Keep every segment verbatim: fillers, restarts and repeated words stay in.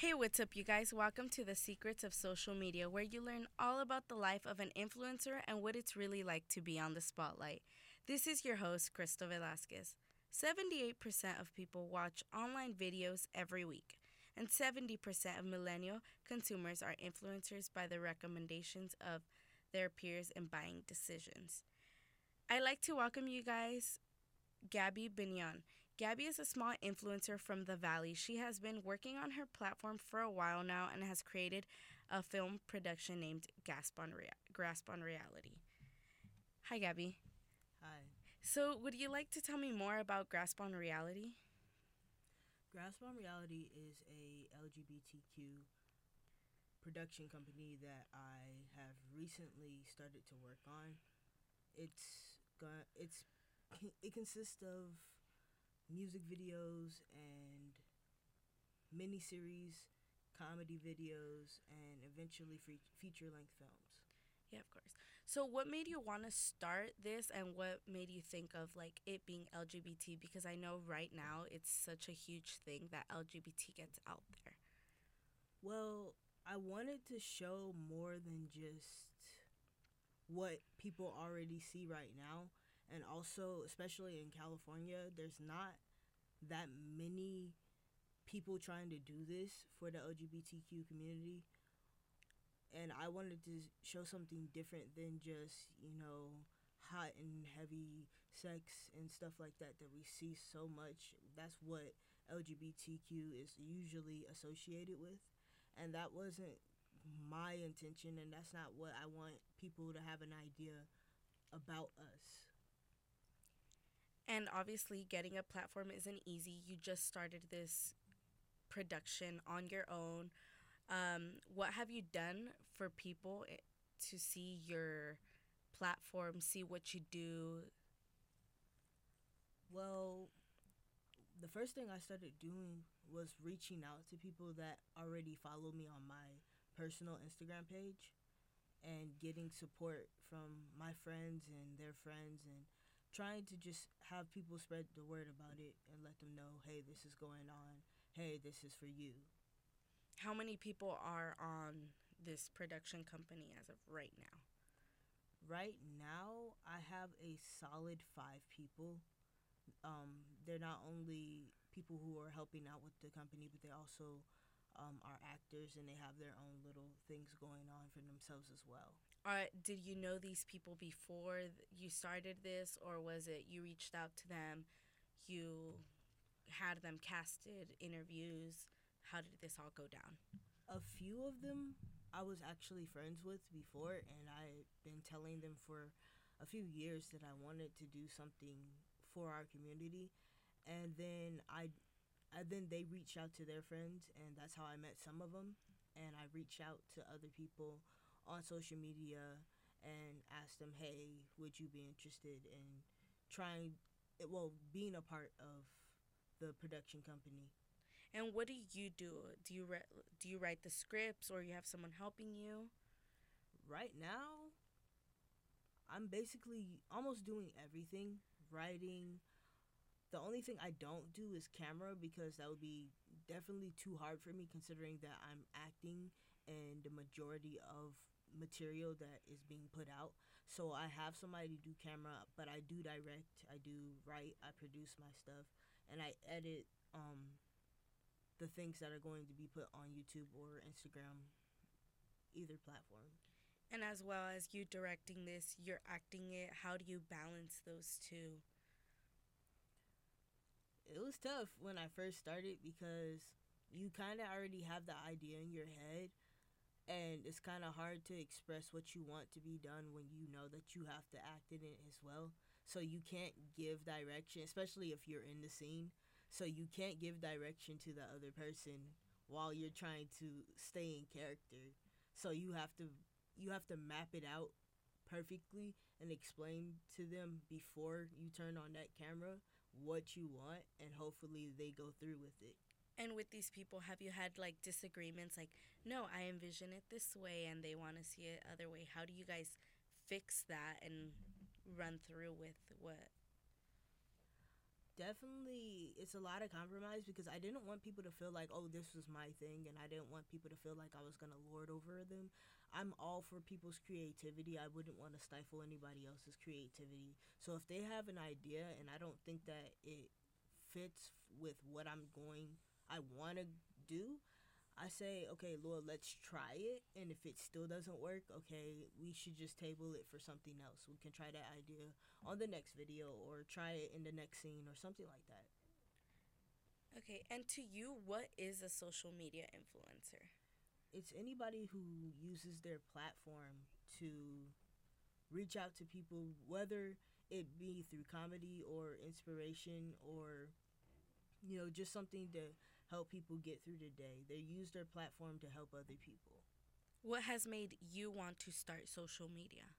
Hey, what's up, you guys? Welcome to the Secrets of Social Media, where you learn all about the life of an influencer and what it's really like to be on the spotlight. This is your host, Crystal Velasquez. seventy-eight percent of people watch online videos every week, and seventy percent of millennial consumers are influencers by the recommendations of their peers in buying decisions. I'd like to welcome you guys Gabby Bignon. Gabby is a small influencer from the Valley. She has been working on her platform for a while now and has created a film production named Gasp on Rea- Grasp on Reality. Hi, Gabby. Hi. So, would you like to tell me more about Grasp on Reality? Grasp on Reality is a L G B T Q production company that I have recently started to work on. It's got it's it consists of music videos and miniseries, comedy videos, and eventually fe- feature-length films. Yeah, of course. So, what made you want to start this and what made you think of like it being L G B T? Because I know right now it's such a huge thing that L G B T gets out there. Well, I wanted to show more than just what people already see right now. And also, especially in California, there's not that many people trying to do this for the L G B T Q community. And I wanted to show something different than just, you know, hot and heavy sex and stuff like that that we see so much. That's what L G B T Q is usually associated with. And that wasn't my intention, and that's not what I want people to have an idea about us. And obviously, getting a platform isn't easy. You just started this production on your own. Um, what have you done for people i- to see your platform, see what you do? Well, the first thing I started doing was reaching out to people that already follow me on my personal Instagram page and getting support from my friends and their friends and trying to just have people spread the word about it and let them know, hey, this is going on. Hey, this is for you. How many people are on this production company as of right now? Right now, I have a solid five people. Um, they're not only people who are helping out with the company, but they also um, are actors and they have their own little things going on for themselves as well. Uh, did you know these people before th- you started this, or was it you reached out to them, you had them casted, interviews? How did this all go down? A few of them I was actually friends with before, and I've been telling them for a few years that I wanted to do something for our community, and then I, and then they reached out to their friends, and that's how I met some of them. And I reached out to other people on social media and asked them, "Hey, would you be interested in trying, well, being a part of the production company?" And what do you do? Do you re- do you write the scripts, or you have someone helping you? Right now, I'm basically almost doing everything. Writing. The only thing I don't do is camera because that would be definitely too hard for me considering that I'm acting and the majority of material that is being put out. So I have somebody do camera, but I do direct, I do write, I produce my stuff, and I edit um the things that are going to be put on YouTube or Instagram, either platform. And as well as you directing this, you're acting it. How do you balance those two? It was tough when I first started because you kind of already have the idea in your head, and it's kind of hard to express what you want to be done when you know that you have to act in it as well. So you can't give direction, especially if you're in the scene. So you can't give direction to the other person while you're trying to stay in character. So you have to you have to map it out perfectly and explain to them before you turn on that camera what you want, and hopefully they go through with it. And with these people, have you had like disagreements? Like, no, I envision it this way, and they want to see it other way. How do you guys fix that and run through with what? definitely, it's a lot of compromise because I didn't want people to feel like, oh, this was my thing, and I didn't want people to feel like I was gonna lord over them. I'm all for people's creativity. I wouldn't want to stifle anybody else's creativity. So if they have an idea and I don't think that it fits with what I'm going, I want to do, I say, okay, Lord, let's try it. And if it still doesn't work, okay, we should just table it for something else. We can try that idea on the next video or try it in the next scene or something like that. Okay, and to you, what is a social media influencer? It's anybody who uses their platform to reach out to people, whether it be through comedy or inspiration or, you know, just something to help people get through the day. They use their platform to help other people. What has made you want to start social media?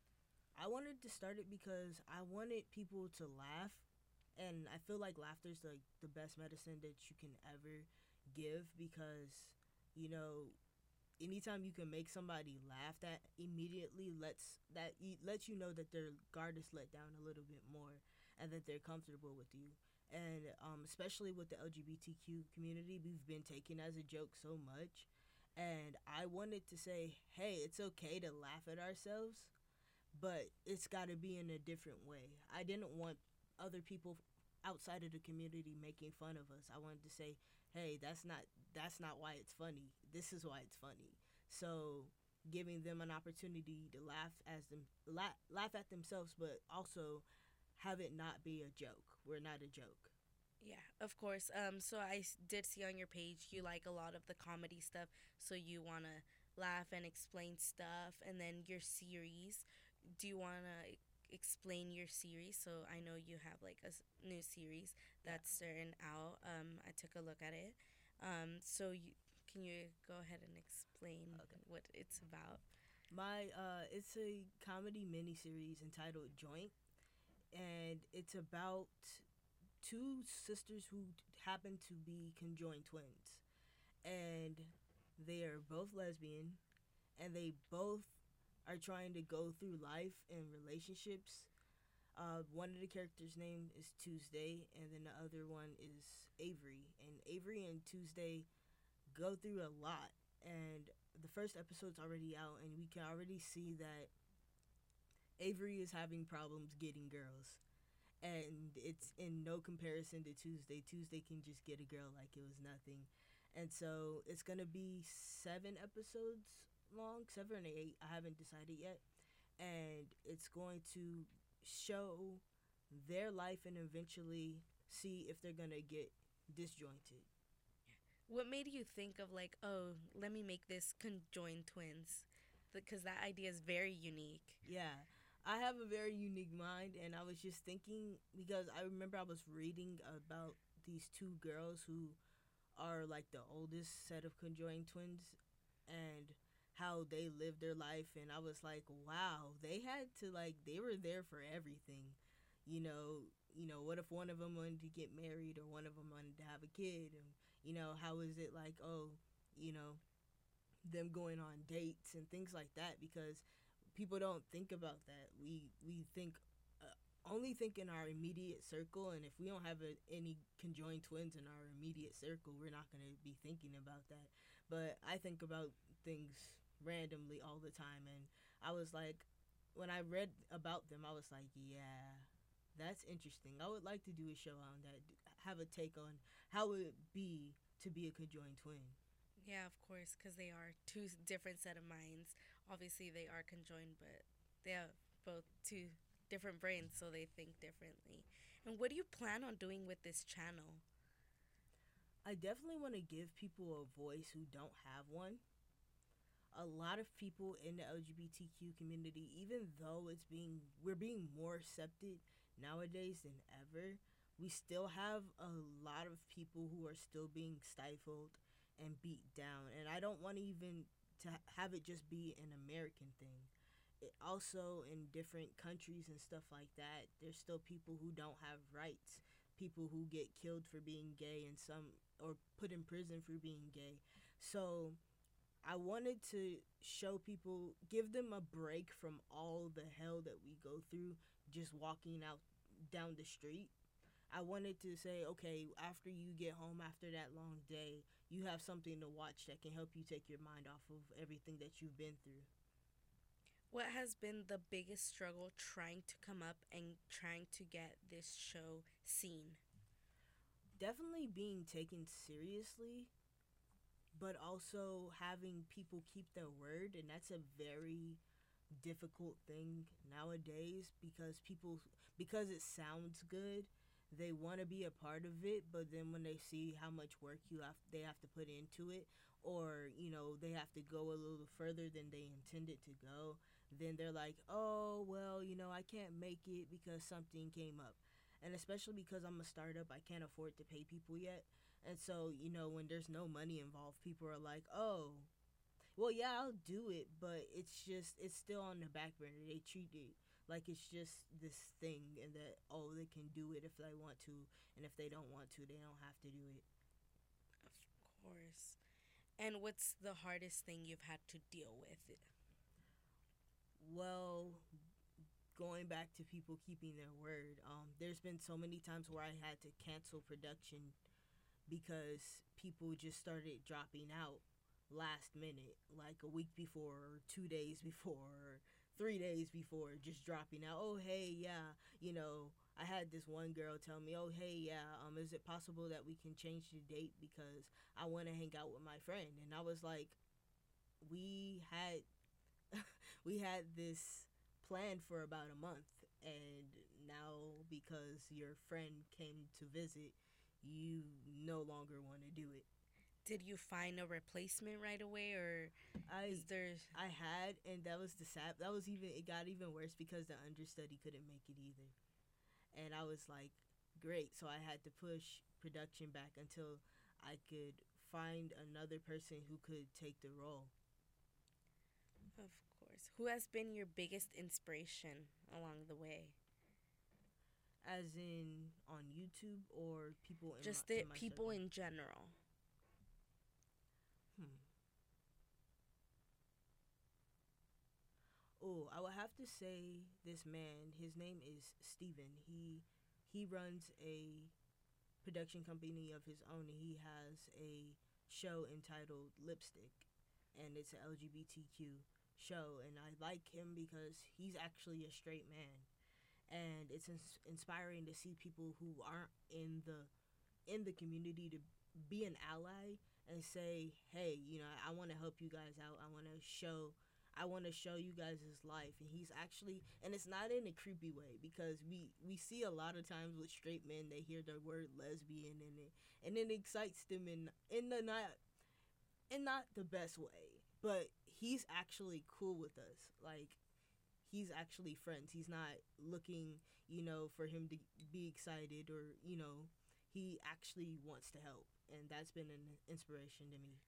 I wanted to start it because I wanted people to laugh, and I feel like laughter is like the best medicine that you can ever give because, you know, anytime you can make somebody laugh, that immediately lets that lets you know that their guard is let down a little bit more and that they're comfortable with you. And um, especially with the L G B T Q community, we've been taken as a joke so much. And I wanted to say, hey, it's okay to laugh at ourselves, but it's got to be in a different way. I didn't want other people outside of the community making fun of us. I wanted to say, hey, that's not that's not why it's funny. This is why it's funny. So giving them an opportunity to laugh as them laugh, laugh at themselves, but also have it not be a joke. We're not a joke. Yeah, of course. Um, so I s- did see on your page you like a lot of the comedy stuff, so you want to laugh and explain stuff, and then your series. Do you want to explain your series? So I know you have like a s- new series that's starting out. Um, I took a look at it. Um, so you can you go ahead and explain Okay. what it's about? My uh, it's a comedy miniseries entitled Joint, and it's about two sisters who happen to be conjoined twins, and they are both lesbian, and they both are trying to go through life and relationships. Uh, one of the characters' name is Tuesday, and then the other one is Avery. And Avery and Tuesday go through a lot. And the first episode's already out, and we can already see that Avery is having problems getting girls. And it's in no comparison to Tuesday. Tuesday can just get a girl like it was nothing. And so it's going to be seven episodes long, seven or eight. I haven't decided yet. And it's going to show their life and eventually see if they're going to get disjointed. What made you think of like, oh, let me make this conjoined twins? Because that idea is very unique. Yeah. I have a very unique mind, and I was just thinking because I remember I was reading about these two girls who are like the oldest set of conjoined twins and how they lived their life, and I was like, wow, they had to like they were there for everything. You know, you know, what if one of them wanted to get married or one of them wanted to have a kid, and you know, how is it like, oh, you know, them going on dates and things like that because people don't think about that. We we think uh, only think in our immediate circle, and if we don't have a, any conjoined twins in our immediate circle, we're not going to be thinking about that. But I think about things randomly all the time, and I was like, when I read about them, I was like, yeah, that's interesting. I would like to do a show on that, have a take on how it would be to be a conjoined twin. Yeah, of course, because they are two s- different set of minds. Obviously, they are conjoined, but they have both two different brains, so they think differently. And what do you plan on doing with this channel? I definitely want to give people a voice who don't have one. A lot of people in the L G B T Q community, even though it's being we're being more accepted nowadays than ever, we still have a lot of people who are still being stifled and beat down. And I don't want to even to ha- have it just be an American thing. It also in different countries and stuff like that, there's still people who don't have rights. People who get killed for being gay and some or put in prison for being gay. So I wanted to show people, give them a break from all the hell that we go through just walking out down the street. I wanted to say, okay, after you get home after that long day, you have something to watch that can help you take your mind off of everything that you've been through. What has been the biggest struggle trying to come up and trying to get this show seen? Definitely being taken seriously, but also having people keep their word, and that's a very difficult thing nowadays because people because it sounds good, they want to be a part of it, but then when they see how much work you have they have to put into it, or you know they have to go a little further than they intended to go, then they're like, oh well, you know I can't make it because something came up. And especially because I'm a startup, I can't afford to pay people yet. And so, you know, when there's no money involved, people are like, oh, well, yeah, I'll do it, but it's just it's still on the back burner. They treat it like it's just this thing, and that oh, they can do it if they want to, and if they don't want to, they don't have to do it. Of course. And what's the hardest thing you've had to deal with? Well, going back to people keeping their word, um, there's been so many times where I had to cancel production because people just started dropping out last minute, like a week before, or two days before, or three days before, just dropping out. Oh, hey, yeah, you know, I had this one girl tell me, oh, hey, yeah, um, is it possible that we can change the date because I want to hang out with my friend? And I was like, we had we had this plan for about a month, and now because your friend came to visit, you no longer want to do it. Did you find a replacement right away, or I is there? I had, and that was the sad. That was even it got even worse because the understudy couldn't make it either, and I was like, great. So I had to push production back until I could find another person who could take the role. Of course. Who has been your biggest inspiration along the way? As in on YouTube or people in my Just the in my people circle. in general. Hmm. Oh, I would have to say this man. His name is Steven. He he runs a production company of his own, and he has a show entitled Lipstick, and it's an L G B T Q show. And I like him because he's actually a straight man, and it's ins- inspiring to see people who aren't in the in the community to be an ally and say, hey, you know, I want to help you guys out. I want to show I want to show you guys his life. And he's actually, and it's not in a creepy way, because we we see a lot of times with straight men, they hear the word lesbian, and it and it excites them in in the not in not the best way. But he's actually cool with us. Like, he's actually friends. He's not looking, you know, for him to be excited, or, you know, he actually wants to help. And that's been an inspiration to me.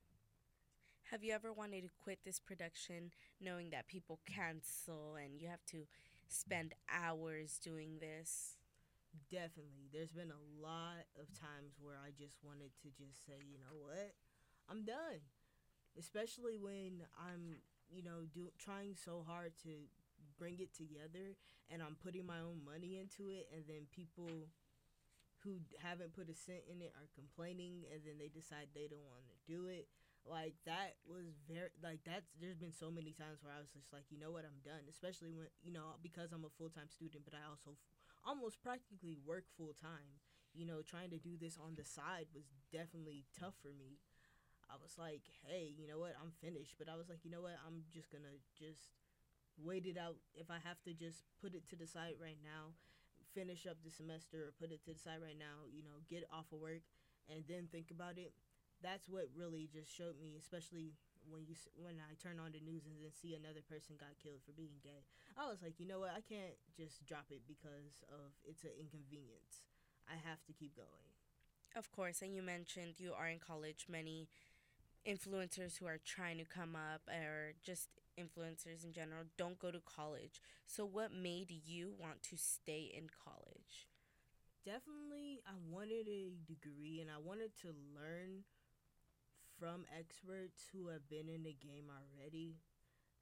Have you ever wanted to quit this production knowing that people cancel and you have to spend hours doing this? Definitely. There's been a lot of times where I just wanted to just say, you know what? I'm done. Especially when I'm, you know, do trying so hard to bring it together, and I'm putting my own money into it, and then people who haven't put a cent in it are complaining, and then they decide they don't want to do it. Like, that was very like that's there's been so many times where I was just like, you know what, I'm done. Especially when, you know, because I'm a full-time student, but I also f- almost practically work full-time. You know, trying to do this on the side was definitely tough for me. I was like, hey, you know what, I'm finished. But I was like, you know what, I'm just gonna just wait it out. If I have to just put it to the side right now, finish up the semester, or put it to the side right now, you know, get off of work, and then think about it. That's what really just showed me, especially when you when I turn on the news and then see another person got killed for being gay. I was like, you know what, I can't just drop it because of it's an inconvenience. I have to keep going. Of course, and you mentioned you are in college. Many influencers who are trying to come up, or just influencers in general, don't go to college. So, what made you want to stay in college? Definitely, I wanted a degree, and I wanted to learn from experts who have been in the game already.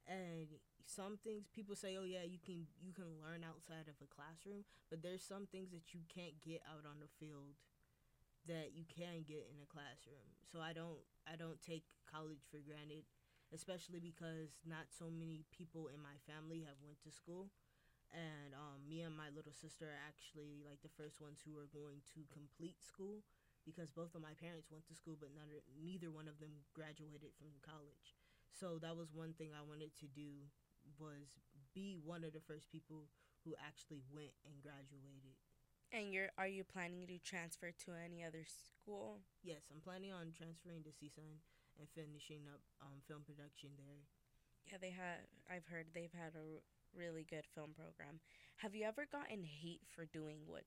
And some things people say, oh yeah, you can you can learn outside of a classroom, but there's some things that you can't get out on the field that you can get in a classroom. So I don't I don't take college for granted, especially because not so many people in my family have went to school. And um, me and my little sister are actually like the first ones who are going to complete school, because both of my parents went to school, but none, neither one of them graduated from college. So that was one thing I wanted to do, was be one of the first people who actually went and graduated. And you're are you planning to transfer to any other school? Yes, I'm planning on transferring to C S U N and finishing up um, film production there. Yeah, they had. I've heard they've had a really good film program. Have you ever gotten hate for doing what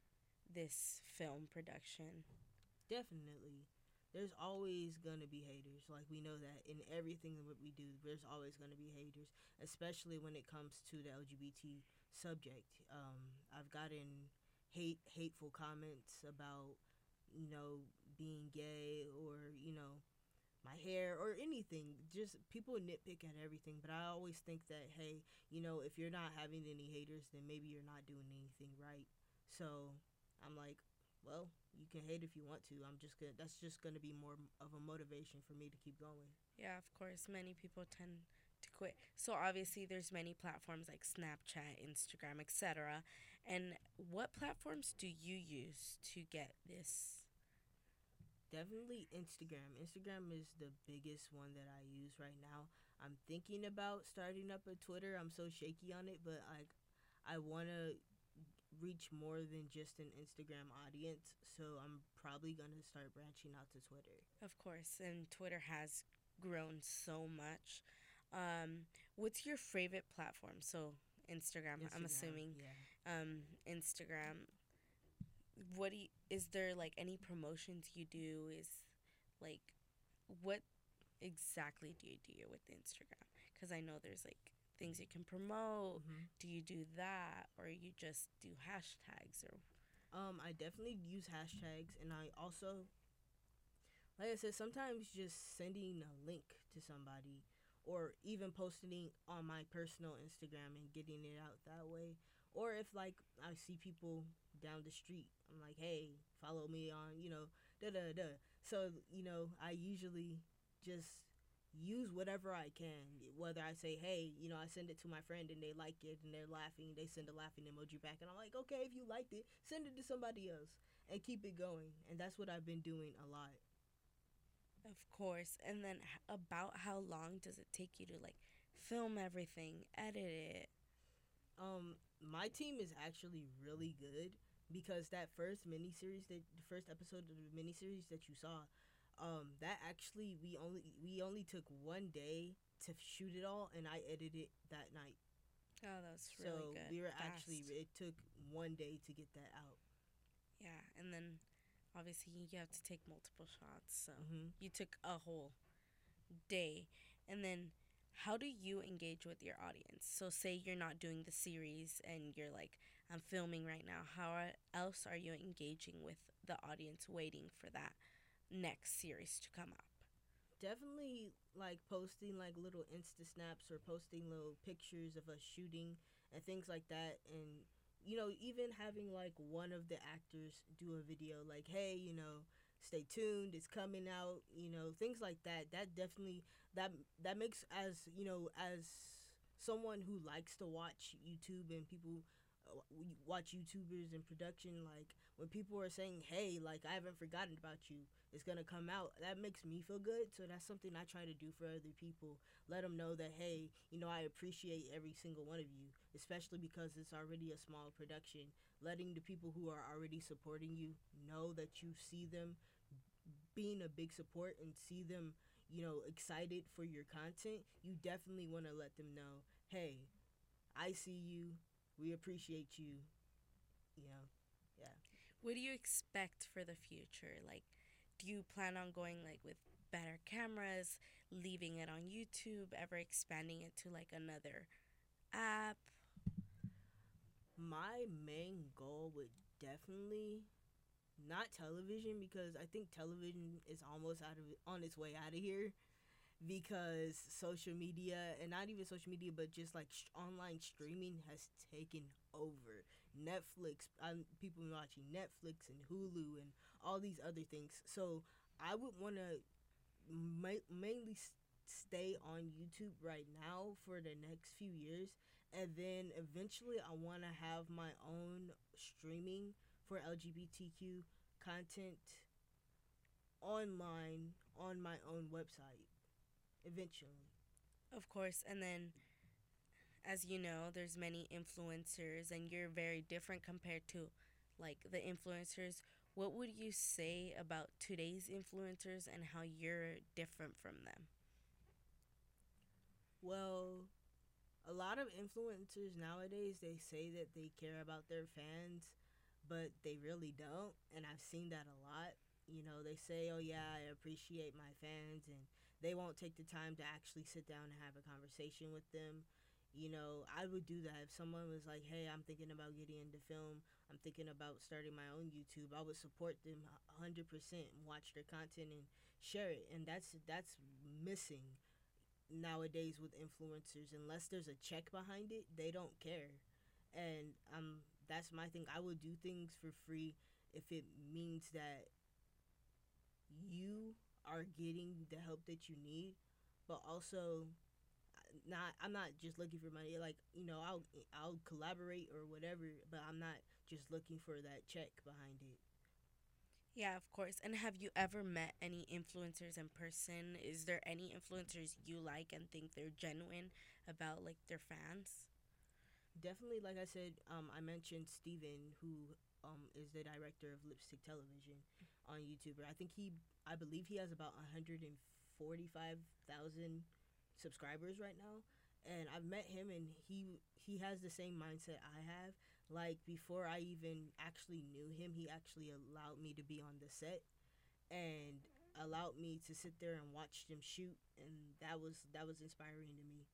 this film production? Definitely. There's always going to be haters. Like, we know that in everything that we do, there's always going to be haters, especially when it comes to the L G B T subject. Um, I've gotten hate, hateful comments about, you know, being gay, or, you know, my hair or anything. Just people nitpick at everything. But I always think that, hey, you know, if you're not having any haters, then maybe you're not doing anything right. So I'm like, well, you can hate if you want to. I'm just gonna. That's just gonna be more of a motivation for me to keep going. Yeah, of course. Many people tend to quit. So obviously, there's many platforms like Snapchat, Instagram, et cetera. And what platforms do you use to get this? Definitely Instagram. Instagram is the biggest one that I use right now. I'm thinking about starting up a Twitter. I'm so shaky on it, but like, I wanna reach more than just an Instagram audience, so I'm probably gonna start branching out to Twitter. Of course, and Twitter has grown so much. Um, what's your favorite platform? So Instagram, I'm Instagram, assuming. yeah. Um, Instagram. What do you, is there like any promotions you do? Is like what exactly do you do with Instagram? Because I know there's like things you can promote. hmm Do you do that, or you just do hashtags or? Um, I definitely use hashtags, and I also, like I said, sometimes just sending a link to somebody, or even posting on my personal Instagram and getting it out that way. Or if like I see people down the street, I'm like, hey, follow me on, you know, da da da. So you know, I usually just use whatever I can. Whether I say, hey, you know, I send it to my friend and they like it and they're laughing, they send a laughing emoji back, and I'm like, okay, if you liked it, send it to somebody else and keep it going. And that's what I've been doing a lot. Of course. And then h- about how long does it take you to like film everything, edit it? Um, my team is actually really good, because that first miniseries, that the first episode of the miniseries that you saw, um, that actually we only we only took one day to shoot it all, and I edited it that night. Oh, that's really So good. we were Fast. actually, it took one day to get that out. Yeah, and then obviously you have to take multiple shots. So hmm you took a whole day. And then how do you engage with your audience? So say you're not doing the series and you're like, I'm filming right now. How are, else are you engaging with the audience waiting for that next series to come up? Definitely like posting like little Insta snaps, or posting little pictures of us shooting and things like that. And you know, even having like one of the actors do a video like, hey, you know, stay tuned, it's coming out, you know, things like that. That definitely, that that makes, as you know, as someone who likes to watch YouTube and people uh, watch YouTubers in production, like when people are saying, hey, like, I haven't forgotten about you, it's gonna come out, that makes me feel good. So that's something I try to do for other people. Let them know that, hey, you know, I appreciate every single one of you, especially because it's already a small production. Letting the people who are already supporting you know that you see them being a big support and see them, you know, excited for your content. You definitely want to let them know, hey, I see you, we appreciate you, you know. Yeah. What do you expect for the future? Like, do you plan on going like with better cameras, leaving it on YouTube, ever expanding it to like another app? My main goal would definitely not television, because I think television is almost out of on its way out of here. because social media, and not even social media, but just like sh- online streaming has taken over. Netflix, um, people been watching Netflix and Hulu and all these other things. So I would want to ma- mainly s- stay on YouTube right now for the next few years, and then eventually I want to have my own streaming for L G B T Q content online on my own website eventually. Of course, and then as you know, there's many influencers and you're very different compared to like the influencers. What would you say about today's influencers and how you're different from them? Well, a lot of influencers nowadays, they say that they care about their fans, but they really don't, and I've seen that a lot. You know, they say, "Oh yeah, I appreciate my fans," and they won't take the time to actually sit down and have a conversation with them. You know, I would do that if someone was like, "Hey, I'm thinking about getting into film. I'm thinking about starting my own YouTube." I would support them one hundred percent and watch their content and share it. And that's that's missing nowadays with influencers. Unless there's a check behind it, they don't care. And um that's my thing. I would do things for free if it means that you are getting the help that you need, but also not I'm not just looking for money. Like, you know, I'll I'll collaborate or whatever, but I'm not just looking for that check behind it. Yeah, of course. And have you ever met any influencers in person? Is there any influencers you like and think they're genuine about like their fans? Definitely, like I said, um, I mentioned Steven, who um, is the director of Lipstick Television on YouTube. I think he, I believe he has about one hundred forty-five thousand subscribers right now. And I've met him, and he he has the same mindset I have. Like, before I even actually knew him, he actually allowed me to be on the set and allowed me to sit there and watch them shoot, and that was that was inspiring to me.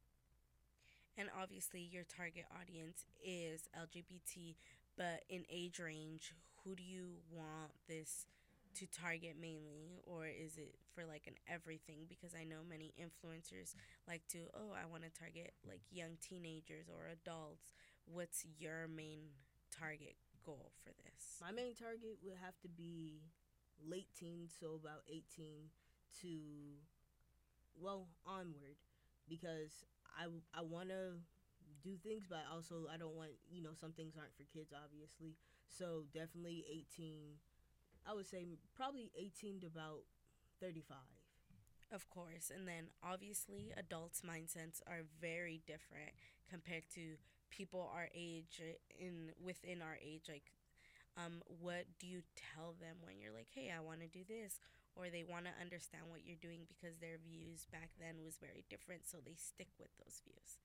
And obviously, your target audience is L G B T, but in age range, who do you want this to target mainly? Or is it for like an everything? Because I know many influencers like to, oh, I want to target like young teenagers or adults. What's your main target goal for this? My main target would have to be late teens, so about eighteen to, well, onward, because I I want to do things, but also I don't want, you know, some things aren't for kids, obviously. So definitely eighteen. I would say probably eighteen to about thirty-five. Of course. And then obviously adults' mindsets are very different compared to people our age uh, in within our age. Like um what do you tell them when you're like, "Hey, I want to do this," or they want to understand what you're doing because their views back then was very different, so they stick with those views.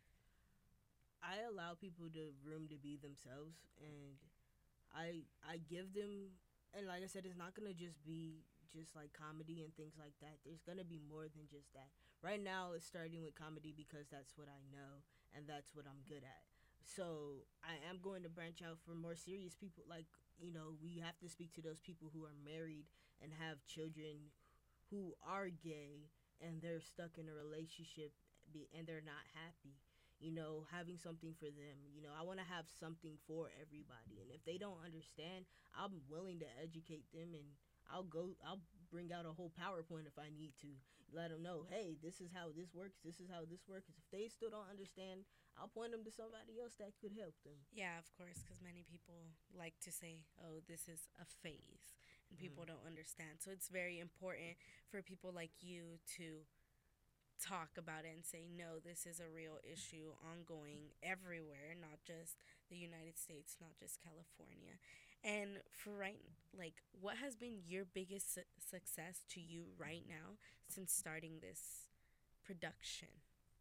I allow people the room to be themselves, and I I give them, and like I said, it's not gonna just be just like comedy and things like that. There's gonna be more than just that. Right now, it's starting with comedy because that's what I know and that's what I'm good at. So I am going to branch out for more serious people. Like, you know, we have to speak to those people who are married and have children who are gay and they're stuck in a relationship be, and they're not happy. You know, having something for them. You know, I want to have something for everybody. And if they don't understand, I'm willing to educate them, and I'll go, I'll bring out a whole PowerPoint if I need to. Let them know, hey, this is how this works. This is how this works. If they still don't understand, I'll point them to somebody else that could help them. Yeah, of course, because many people like to say, oh, this is a phase, and people Mm. don't understand. So it's very important for people like you to talk about it and say, no, this is a real issue ongoing everywhere, not just the United States, not just California. And for right, like, what has been your biggest su- success to you right now since starting this production?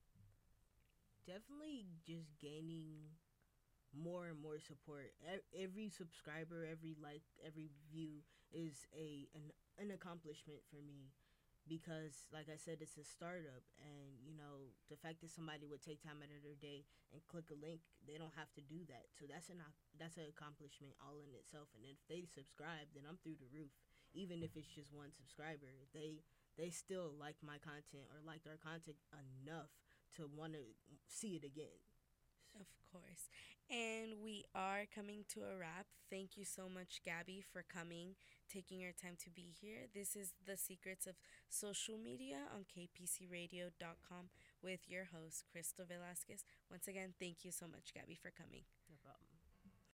Definitely just gaining more and more support. E- Every subscriber, every like, every view is a an, an accomplishment for me, because like I said, it's a startup, and you know, the fact that somebody would take time out of their day and click a link, they don't have to do that. So that's an that's an accomplishment all in itself. And if they subscribe, then I'm through the roof. Even if it's just one subscriber, they they still liked my content or liked our content enough to want to see it again. Of course. And we are coming to a wrap. Thank you so much, Gabby, for coming, taking your time to be here. This is The Secrets of Social Media on k p c radio dot com with your host, Crystal Velasquez. Once again, thank you so much, Gabby, for coming. No problem.